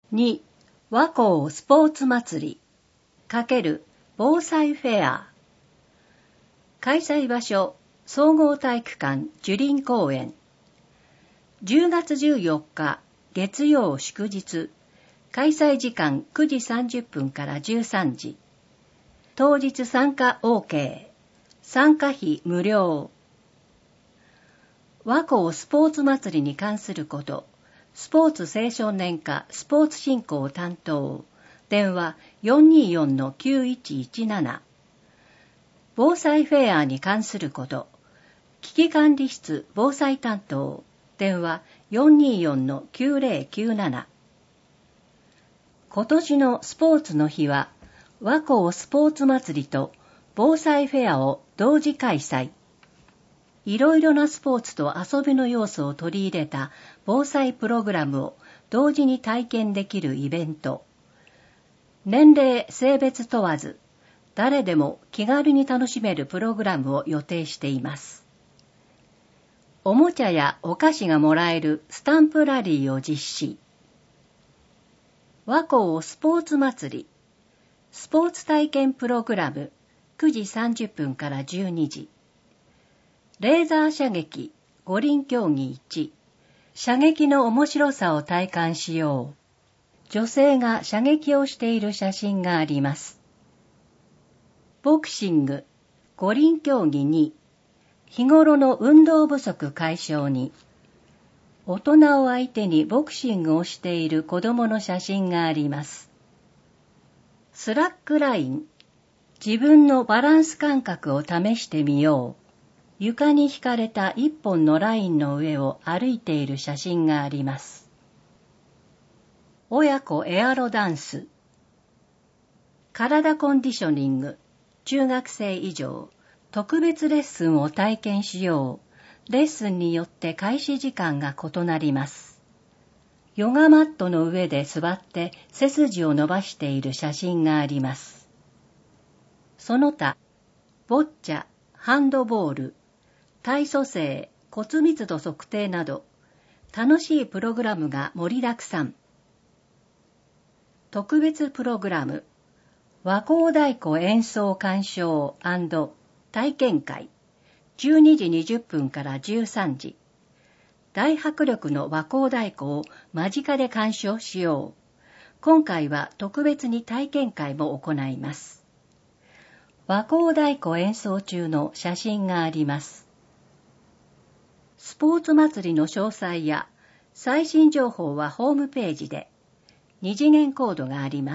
2. 和光スポーツ祭り×防災フェア。開催場所、総合体育館樹林公園。10月14日月曜祝日。開催時間9時30分から13時。当日参加 OK。参加費無料。和光スポーツ祭りに関すること。スポーツ青少年課スポーツ振興担当。電話 424-9117。防災フェアに関すること。危機管理室防災担当。電話 424-9097。今年のスポーツの日は、和光スポーツ祭りと防災フェアを同時開催。いろいろなスポーツと遊びの要素を取り入れた防災プログラムを同時に体験できるイベント。年齢、性別問わず、誰でも気軽に楽しめるプログラムを予定しています。おもちゃやお菓子がもらえるスタンプラリーを実施。和光スポーツ祭り、スポーツ体験プログラム9時30分から12時。レーザー射撃、五輪競技1、射撃の面白さを体感しよう。女性が射撃をしている写真があります。ボクシング、五輪競技2、日頃の運動不足解消に。大人を相手にボクシングをしている子供の写真があります。スラックライン、自分のバランス感覚を試してみよう。床に引かれた一本のラインの上を歩いている写真があります。親子エアロダンス。体コンディショニング、中学生以上、特別レッスンを体験しよう。レッスンによって開始時間が異なります。ヨガマットの上で座って背筋を伸ばしている写真があります。その他、ボッチャ、ハンドボール、体組成、骨密度測定など、楽しいプログラムが盛りだくさん。特別プログラム、和光太鼓演奏鑑賞&体験会、12時20分から13時。大迫力の和光太鼓を間近で鑑賞しよう。今回は特別に体験会も行います。和光太鼓演奏中の写真があります。スポーツ祭りの詳細や最新情報はホームページで、二次元コードがあります。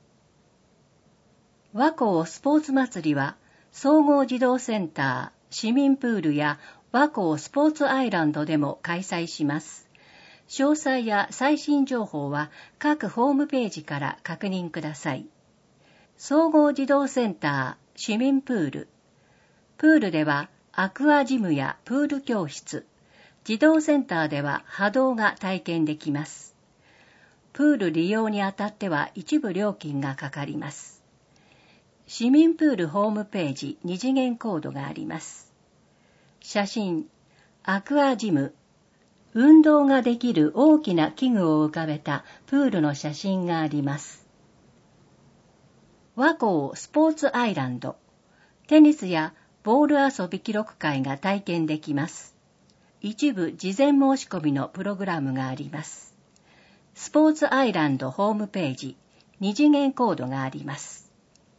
和光スポーツ祭りは、総合児童センター、市民プールや和光スポーツアイランドでも開催します。詳細や最新情報は各ホームページから確認ください。総合児童センター、市民プール。プールではアクアジムやプール教室。児童センターでは波動が体験できます。プール利用にあたっては一部料金がかかります。市民プールホームページ二次元コードがあります。写真、アクアジム、運動ができる大きな器具を浮かべたプールの写真があります。和光スポーツアイランド、テニスやボール遊び記録会が体験できます。一部事前申し込みのプログラムがあります。スポーツアイランドホームページ、二次元コードがあります。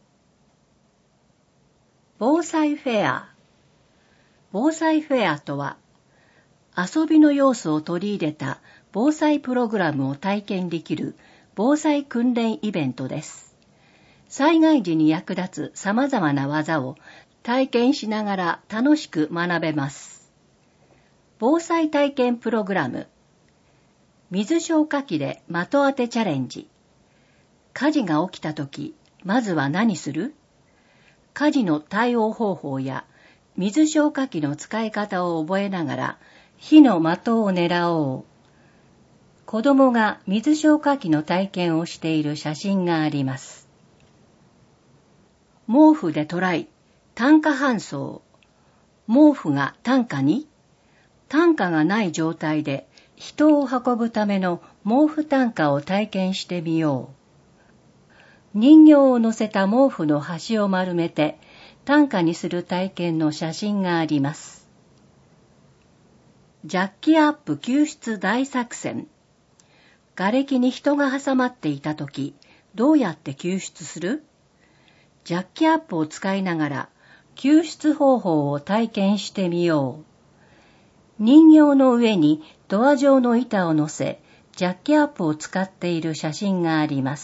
防災フェア。防災フェアとは、遊びの要素を取り入れた防災プログラムを体験できる防災訓練イベントです。災害時に役立つ様々な技を体験しながら楽しく学べます。防災体験プログラム。水消火器で的当てチャレンジ。火事が起きたとき、まずは何する？火事の対応方法や水消火器の使い方を覚えながら火の的を狙おう。子供が水消火器の体験をしている写真があります。毛布でトライ、担架搬送。毛布が担架に？担架がない状態で人を運ぶための毛布担架を体験してみよう。人形を乗せた毛布の端を丸めて担架にする体験の写真があります。ジャッキアップ救出大作戦。瓦礫に人が挟まっていたとき、どうやって救出する？ジャッキアップを使いながら救出方法を体験してみよう。人形の上にドア状の板を乗せ、ジャッキアップを使っている写真があります。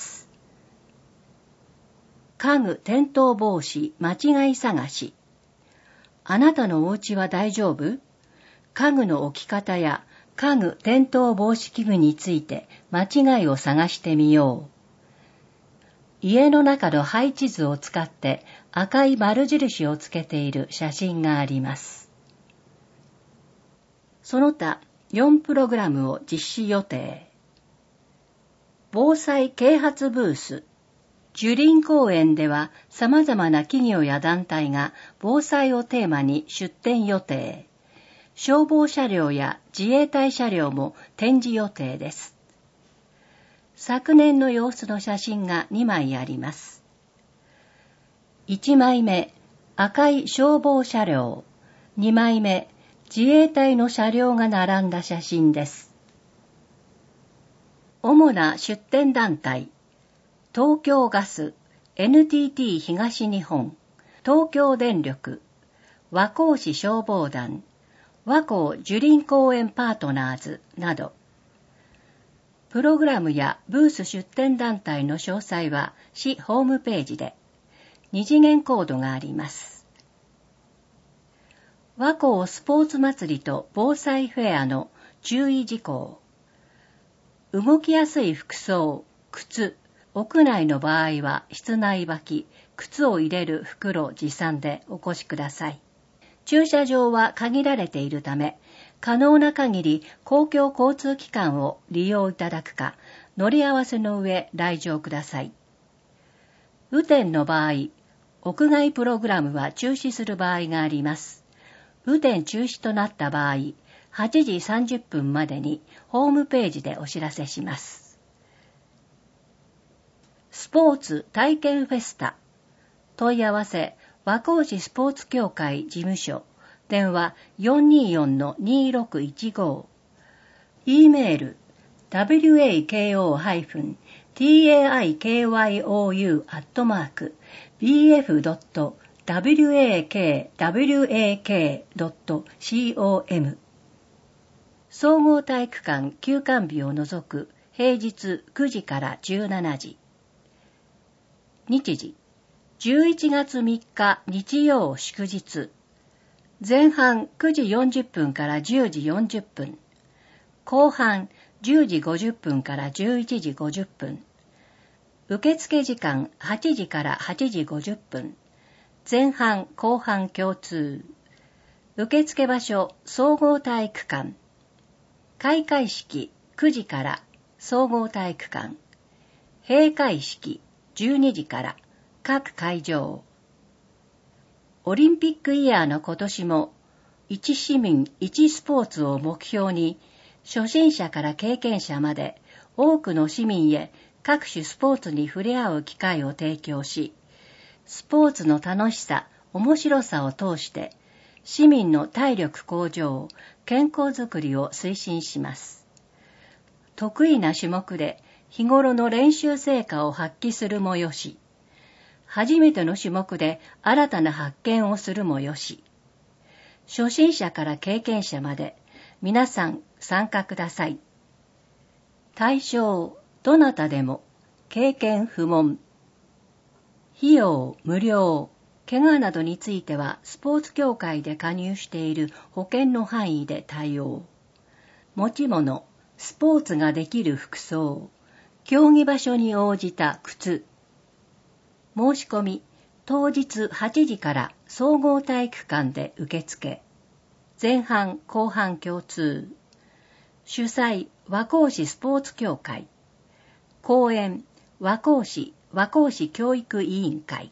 家具転倒防止間違い探し。あなたのお家は大丈夫？家具の置き方や家具転倒防止器具について間違いを探してみよう。家の中の配置図を使って赤い丸印をつけている写真があります。その他4プログラムを実施予定。防災啓発ブース。樹林公園では様々な企業や団体が防災をテーマに出展予定。消防車両や自衛隊車両も展示予定です。昨年の様子の写真が2枚あります。1枚目、赤い消防車両。2枚目、自衛隊の車両が並んだ写真です。主な出展団体。東京ガス、NTT 東日本、東京電力、和光市消防団、和光樹林公園パートナーズなど。プログラムやブース出展団体の詳細は市ホームページで、2次元コードがあります。和光スポーツ祭りと防災フェアの注意事項。動きやすい服装、靴、屋内の場合は室内履き、靴を入れる袋持参でお越しください。駐車場は限られているため、可能な限り公共交通機関を利用いただくか、乗り合わせの上来場ください。雨天の場合、屋外プログラムは中止する場合があります。雨天中止となった場合、8時30分までにホームページでお知らせします。スポーツ体験フェスタ。問い合わせ、和光市スポーツ協会事務所。電話 424-2615。E メール、wako-taikyoU@bf.wakwak.com。総合体育館休館日を除く平日9時から17時。日時、11月3日日曜祝日。前半9時40分から10時40分。後半10時50分から11時50分。受付時間8時から8時50分。前半後半共通。受付場所総合体育館。開会式9時から総合体育館。閉会式12時から各会場。オリンピックイヤーの今年も、1市民1スポーツを目標に、初心者から経験者まで多くの市民へ各種スポーツに触れ合う機会を提供し、スポーツの楽しさ、面白さを通して、市民の体力向上、健康づくりを推進します。得意な種目で日頃の練習成果を発揮するもよし、初めての種目で新たな発見をするもよし、初心者から経験者まで皆さん参加ください。対象、どなたでも、経験不問。費用、無料。怪我などについてはスポーツ協会で加入している保険の範囲で対応。持ち物、スポーツができる服装、競技場所に応じた靴。申し込み、当日8時から総合体育館で受付。前半後半共通。主催、和光市スポーツ協会。講演、和光市教育委員会。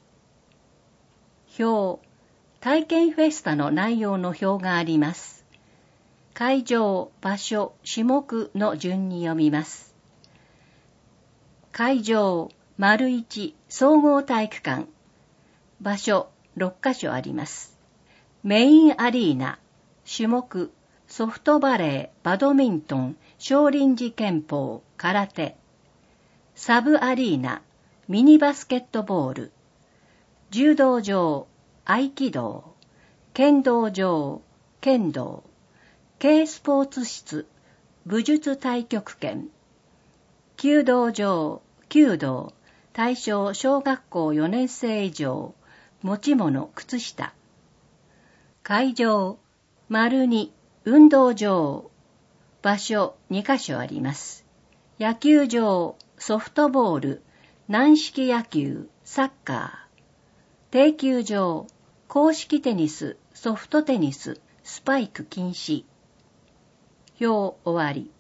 表、体験フェスタの内容の表があります。 会場、場所、種目の順に読みます。会場、1、総合体育館。場所、6カ所あります。メインアリーナ、種目、ソフトバレー、バドミントン、少林寺拳法、空手。サブアリーナ、ミニバスケットボール。柔道場、合気道。剣道場、剣道。軽スポーツ室、武術太極拳。弓道場、弓道。対象小学校4年生以上。持ち物、靴下。会場、2、運動場。場所、2カ所あります。野球場、ソフトボール、軟式野球、サッカー。定球場、公式テニス、ソフトテニス、スパイク禁止。表終わり。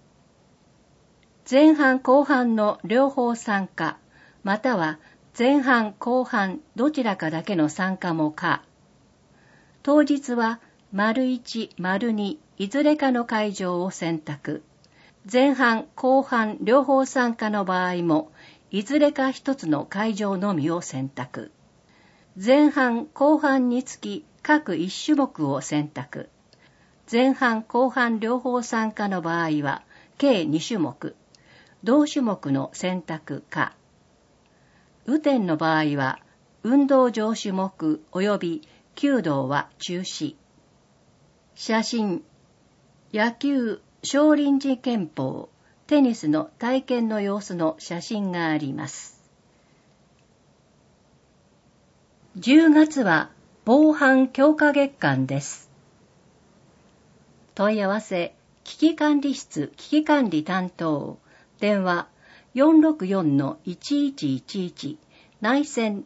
前半後半の両方参加、または前半後半どちらかだけの参加も可。当日は1、2いずれかの会場を選択。前半後半両方参加の場合もいずれか一つの会場のみを選択。前半後半につき各1種目を選択。前半後半両方参加の場合は計2種目。同種目の選択可。雨天の場合は運動場種目及び弓道は中止。写真、野球、少林寺拳法、テニスの体験の様子の写真があります。10月は防犯強化月間です。問い合わせ、危機管理室危機管理担当、電話 464-1111、内線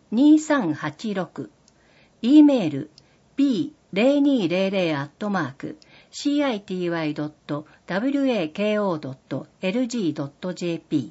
2386、E メール b0200@city.wako.lg.jp。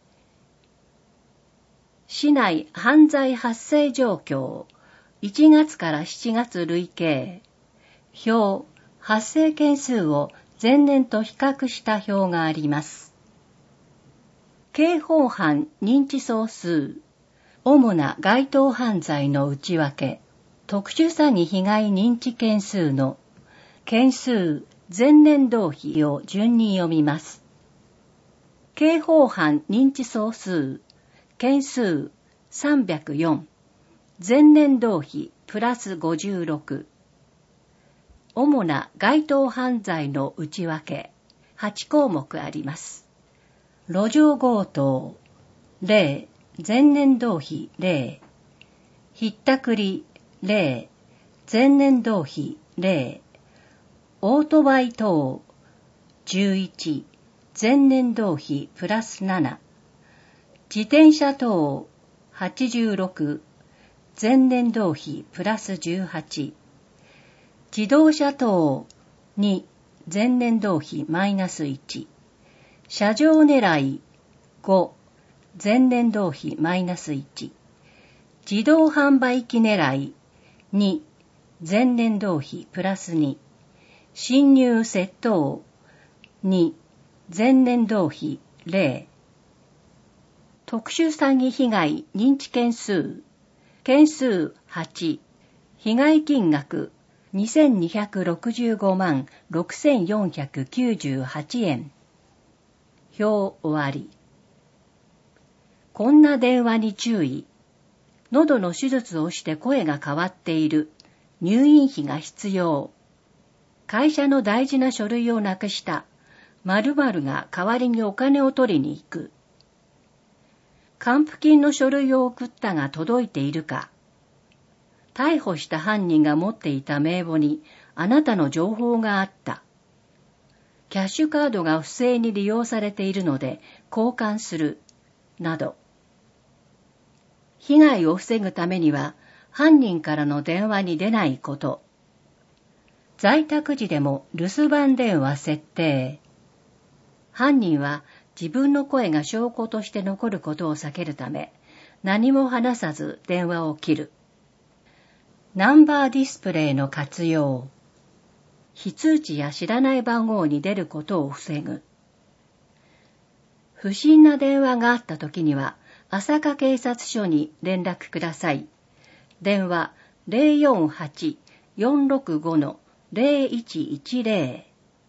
市内犯罪発生状況、1月から7月累計。表、発生件数を前年と比較した表があります。刑法犯認知総数、主な該当犯罪の内訳、特殊詐欺被害認知件数の件数前年同比を順に読みます。刑法犯認知総数、件数304、前年同比プラス56。主な該当犯罪の内訳、8項目あります。路上強盗、0、前年同比0、ひったくり0、前年同比0、オートバイ等11、前年同比プラス7、自転車等86、前年同比プラス18、自動車等2、前年同比マイナス1、車上狙い5、前年同比マイナス1、自動販売機狙い2、前年同比プラス2、侵入窃盗2、前年同比0、特殊詐欺被害認知件数、件数8、被害金額2265万6498円。表終わり。こんな電話に注意。喉の手術をして声が変わっている。入院費が必要。会社の大事な書類をなくした。〇〇が代わりにお金を取りに行く。還付金の書類を送ったが届いているか。逮捕した犯人が持っていた名簿にあなたの情報があった。キャッシュカードが不正に利用されているので交換する。など。被害を防ぐためには犯人からの電話に出ないこと。在宅時でも留守番電話設定。犯人は自分の声が証拠として残ることを避けるため、何も話さず電話を切る。ナンバーディスプレイの活用。 非通知や知らない番号に出ることを防ぐ。不審な電話があったときには、朝霞警察署に連絡ください。電話 048-465-0110。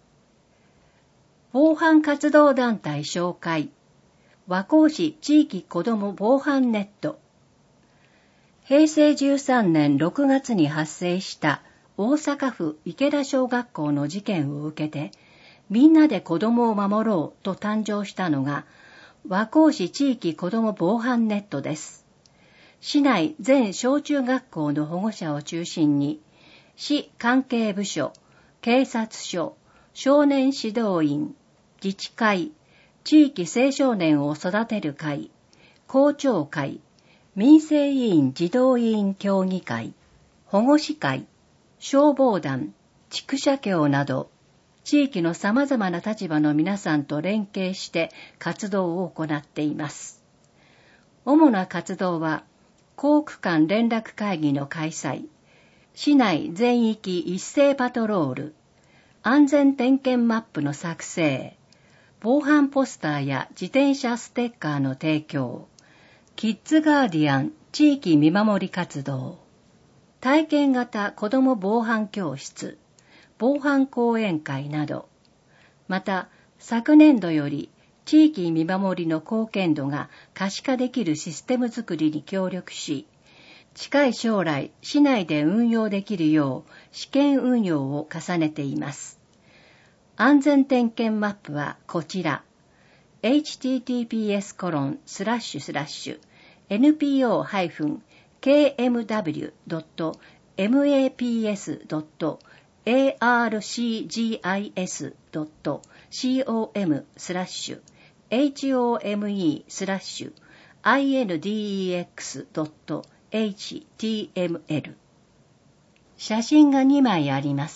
防犯活動団体紹介。和光市地域子ども防犯ネット。平成13年6月に発生した大阪府池田小学校の事件を受けて、みんなで子どもを守ろうと誕生したのが、和光市地域子ども防犯ネットです。市内全小中学校の保護者を中心に、市関係部署、警察署、少年指導員、自治会、地域青少年を育てる会、校長会、民生委員児童委員協議会、保護司会、消防団、畜社協など、地域の様々な立場の皆さんと連携して活動を行っています。主な活動は、校区間連絡会議の開催、市内全域一斉パトロール、安全点検マップの作成、防犯ポスターや自転車ステッカーの提供、キッズガーディアン地域見守り活動、体験型子ども防犯教室、防犯講演会など、また昨年度より地域見守りの貢献度が可視化できるシステム作りに協力し、近い将来市内で運用できるよう試験運用を重ねています。安全点検マップはこちら。npO-kmw.maps.homeslash.index.html 写真が2枚あります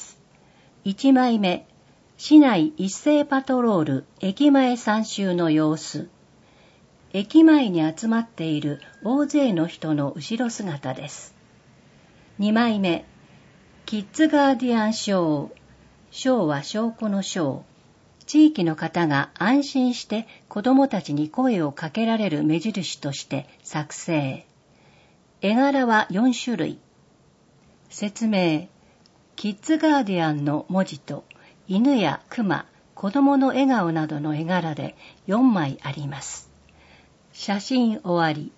。1枚目、市内一斉パトロール駅前3周の様子。駅前に集まっている大勢の人の後ろ姿です。2枚目、キッズガーディアン証。証は証拠の証。地域の方が安心して子どもたちに声をかけられる目印として作成。絵柄は4種類。説明。キッズガーディアンの文字と犬や熊、子どもの笑顔などの絵柄で4枚あります。写真終わり。